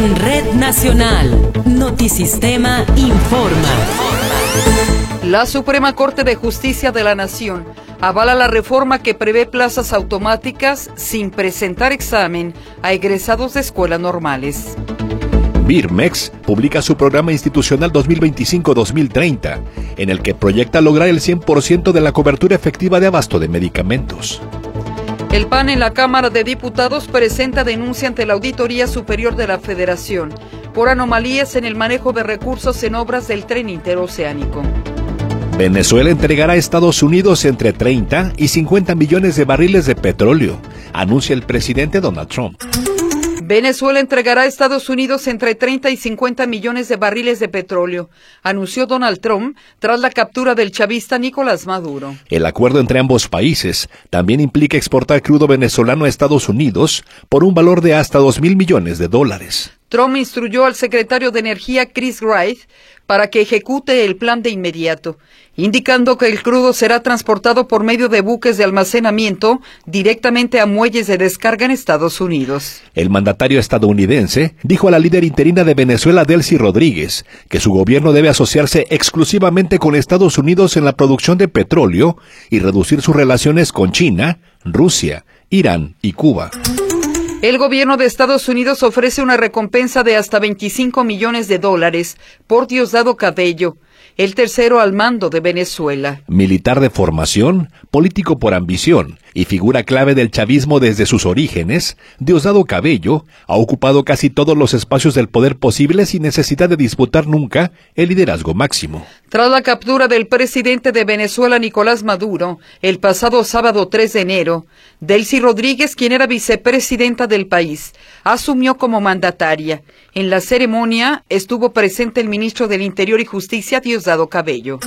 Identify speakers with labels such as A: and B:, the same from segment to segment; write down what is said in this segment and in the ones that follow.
A: En Red Nacional, Notisistema informa.
B: La Suprema Corte de Justicia de la Nación avala la reforma que prevé plazas automáticas sin presentar examen a egresados de escuelas normales.
C: Birmex publica su programa institucional 2025-2030, en el que proyecta lograr el 100% de la cobertura efectiva de abasto de medicamentos.
B: El PAN en la Cámara de Diputados presenta denuncia ante la Auditoría Superior de la Federación por anomalías en el manejo de recursos en obras del tren interoceánico.
C: Venezuela entregará a Estados Unidos entre 30 y 50 millones de barriles de petróleo, anuncia el presidente Donald Trump.
B: Venezuela entregará a Estados Unidos entre 30 y 50 millones de barriles de petróleo, anunció Donald Trump tras la captura del chavista Nicolás Maduro.
C: El acuerdo entre ambos países también implica exportar crudo venezolano a Estados Unidos por un valor de hasta $2.000 millones.
B: Trump instruyó al secretario de Energía Chris Wright para que ejecute el plan de inmediato, indicando que el crudo será transportado por medio de buques de almacenamiento directamente a muelles de descarga en Estados Unidos.
C: El mandatario estadounidense dijo a la líder interina de Venezuela, Delcy Rodríguez, que su gobierno debe asociarse exclusivamente con Estados Unidos en la producción de petróleo y reducir sus relaciones con China, Rusia, Irán y Cuba.
B: El gobierno de Estados Unidos ofrece una recompensa de hasta $25 millones por Diosdado Cabello, el tercero al mando de Venezuela.
C: Militar de formación, político por ambición y figura clave del chavismo desde sus orígenes, Diosdado Cabello ha ocupado casi todos los espacios del poder posible sin necesidad de disputar nunca el liderazgo máximo.
B: Tras la captura del presidente de Venezuela, Nicolás Maduro, el pasado sábado 3 de enero, Delcy Rodríguez, quien era vicepresidenta del país, asumió como mandataria. En la ceremonia estuvo presente el ministro del Interior y Justicia, Diosdado Cabello.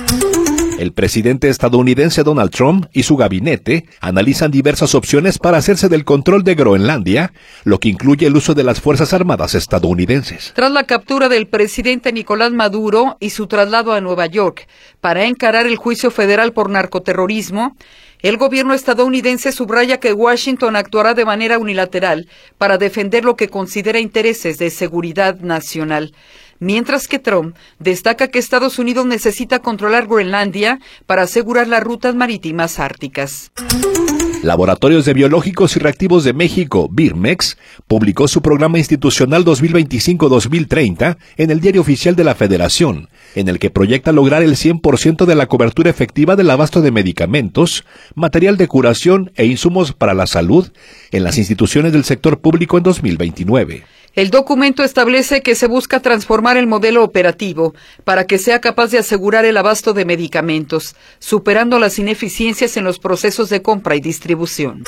C: El presidente estadounidense Donald Trump y su gabinete analizan diversas opciones para hacerse del control de Groenlandia, lo que incluye el uso de las Fuerzas Armadas estadounidenses.
B: Tras la captura del presidente Nicolás Maduro y su traslado a Nueva York para encarar el juicio federal por narcoterrorismo, el gobierno estadounidense subraya que Washington actuará de manera unilateral para defender lo que considera intereses de seguridad nacional, mientras que Trump destaca que Estados Unidos necesita controlar Groenlandia para asegurar las rutas marítimas árticas.
C: Laboratorios de Biológicos y Reactivos de México, Birmex, publicó su programa institucional 2025-2030 en el Diario Oficial de la Federación, en el que proyecta lograr el 100% de la cobertura efectiva del abasto de medicamentos, material de curación e insumos para la salud en las instituciones del sector público en 2029.
B: El documento establece que se busca transformar el modelo operativo para que sea capaz de asegurar el abasto de medicamentos, superando las ineficiencias en los procesos de compra y distribución.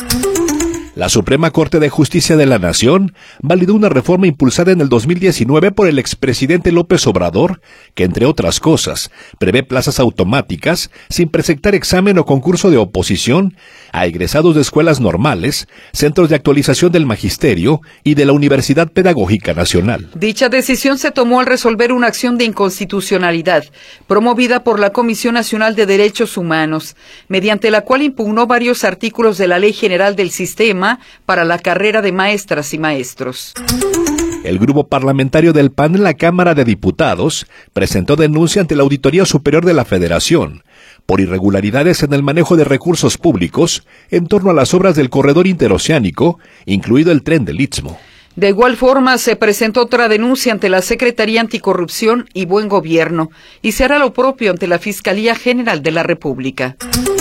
C: La Suprema Corte de Justicia de la Nación validó una reforma impulsada en el 2019 por el expresidente López Obrador, que, entre otras cosas, prevé plazas automáticas sin presentar examen o concurso de oposición a egresados de escuelas normales, centros de actualización del magisterio y de la Universidad Pedagógica Nacional.
B: Dicha decisión se tomó al resolver una acción de inconstitucionalidad promovida por la Comisión Nacional de Derechos Humanos, mediante la cual impugnó varios artículos de la Ley General del Sistema para la carrera de maestras y maestros.
C: El grupo parlamentario del PAN en la Cámara de Diputados presentó denuncia ante la Auditoría Superior de la Federación por irregularidades en el manejo de recursos públicos en torno a las obras del corredor interoceánico, incluido el tren del Istmo.
B: De igual forma, se presentó otra denuncia ante la Secretaría Anticorrupción y Buen Gobierno y se hará lo propio ante la Fiscalía General de la República.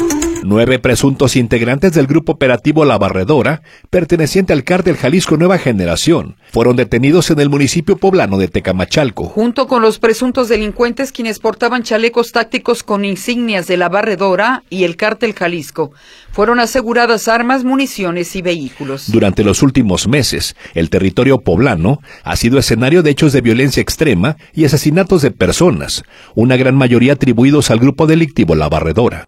C: 9 presuntos integrantes del grupo operativo La Barredora, perteneciente al cártel Jalisco Nueva Generación, fueron detenidos en el municipio poblano de Tecamachalco.
B: Junto con los presuntos delincuentes quienes portaban chalecos tácticos con insignias de La Barredora y el cártel Jalisco, fueron aseguradas armas, municiones y vehículos.
C: Durante los últimos meses, el territorio poblano ha sido escenario de hechos de violencia extrema y asesinatos de personas, una gran mayoría atribuidos al grupo delictivo La Barredora.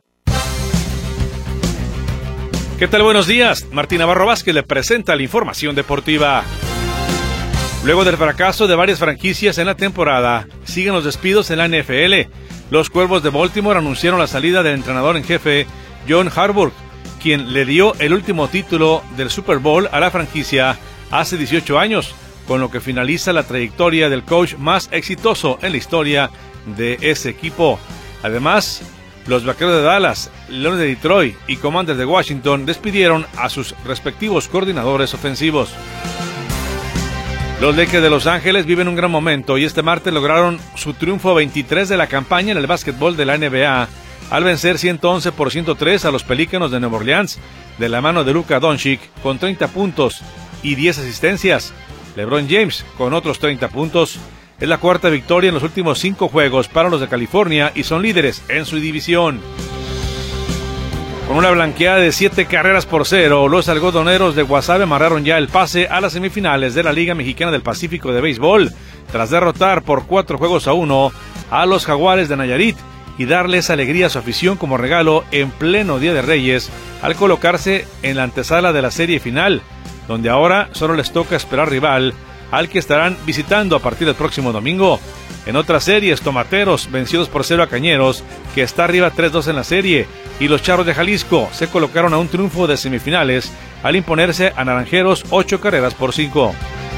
D: ¿Qué tal? Buenos días. Martín Navarro Vázquez le presenta la información deportiva. Luego del fracaso de varias franquicias en la temporada, siguen los despidos en la NFL. Los Cuervos de Baltimore anunciaron la salida del entrenador en jefe, John Harbaugh, quien le dio el último título del Super Bowl a la franquicia hace 18 años. con lo que finaliza la trayectoria del coach más exitoso en la historia de ese equipo. Además, los Vaqueros de Dallas, Leones de Detroit y Commanders de Washington despidieron a sus respectivos coordinadores ofensivos. Los Lakers de Los Ángeles viven un gran momento y este martes lograron su triunfo 23 de la campaña en el básquetbol de la NBA al vencer 111 por 103 a los Pelícanos de Nueva Orleans de la mano de Luka Doncic con 30 puntos y 10 asistencias. LeBron James con otros 30 puntos. Es la cuarta victoria en los últimos 5 juegos para los de California y son líderes en su división. Con una blanqueada de 7 carreras por 0, los algodoneros de Guasave amarraron ya el pase a las semifinales de la Liga Mexicana del Pacífico de Béisbol, tras derrotar por 4-1 a los Jaguares de Nayarit y darles alegría a su afición como regalo en pleno Día de Reyes al colocarse en la antesala de la serie final, donde ahora solo les toca esperar rival al que estarán visitando a partir del próximo domingo. En otras series, Tomateros vencidos por 0 a Cañeros, que está arriba 3-2 en la serie, y los Charros de Jalisco se colocaron a un triunfo de semifinales al imponerse a Naranjeros 8 carreras por 5.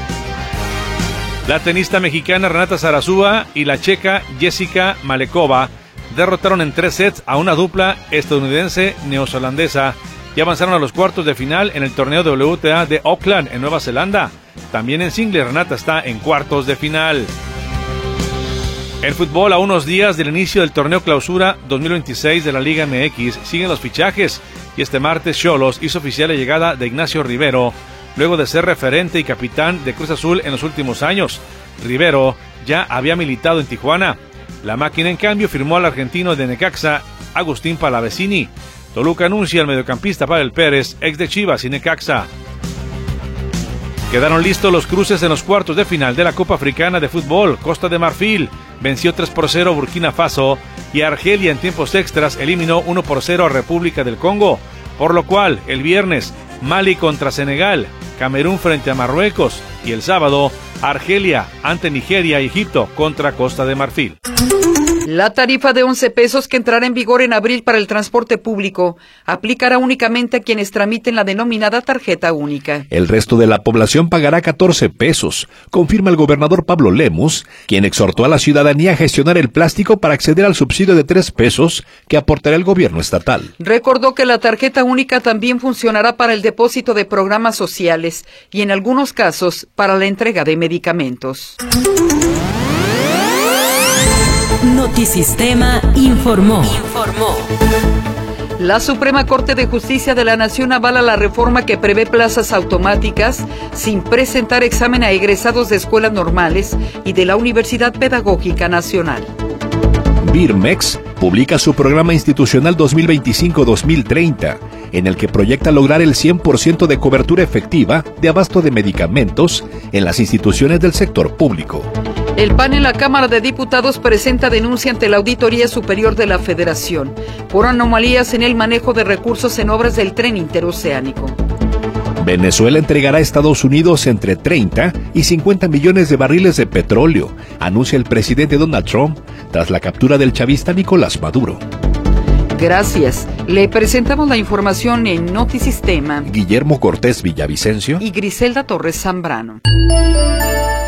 D: La tenista mexicana Renata Zarazúa y la checa Jessica Malekova derrotaron en 3 sets a una dupla estadounidense neozelandesa y avanzaron a los cuartos de final en el torneo WTA de Auckland en Nueva Zelanda. También en singles, Renata está en cuartos de final. En fútbol, a unos días del inicio del torneo Clausura 2026 de la Liga MX, siguen los fichajes y este martes Xolos hizo oficial la llegada de Ignacio Rivero, luego de ser referente y capitán de Cruz Azul en los últimos años. Rivero ya había militado en Tijuana. La máquina, en cambio, firmó al argentino de Necaxa, Agustín Palavecini. Toluca anuncia al mediocampista Pavel Pérez, ex de Chivas y Necaxa. Quedaron listos los cruces en los cuartos de final de la Copa Africana de Fútbol. Costa de Marfil venció 3-0 a Burkina Faso y Argelia en tiempos extras eliminó 1-0 a República del Congo. Por lo cual, el viernes, Mali contra Senegal, Camerún frente a Marruecos y el sábado, Argelia ante Nigeria y Egipto contra Costa de Marfil.
B: La tarifa de 11 pesos que entrará en vigor en abril para el transporte público aplicará únicamente a quienes tramiten la denominada tarjeta única.
C: El resto de la población pagará 14 pesos, confirma el gobernador Pablo Lemus, quien exhortó a la ciudadanía a gestionar el plástico para acceder al subsidio de 3 pesos que aportará el gobierno estatal.
B: Recordó que la tarjeta única también funcionará para el depósito de programas sociales y en algunos casos para la entrega de medicamentos.
A: Notisistema informó.
B: La Suprema Corte de Justicia de la Nación avala la reforma que prevé plazas automáticas sin presentar examen a egresados de escuelas normales y de la Universidad Pedagógica Nacional.
C: Birmex publica su programa institucional 2025-2030, en el que proyecta lograr el 100% de cobertura efectiva de abasto de medicamentos en las instituciones del sector público.
B: El PAN en la Cámara de Diputados presenta denuncia ante la Auditoría Superior de la Federación por anomalías en el manejo de recursos en obras del tren interoceánico.
C: Venezuela entregará a Estados Unidos entre 30 y 50 millones de barriles de petróleo, anuncia el presidente Donald Trump tras la captura del chavista Nicolás Maduro.
B: Gracias. Le presentamos la información en Notisistema.
C: Guillermo Cortés Villavicencio
B: y Griselda Torres Zambrano.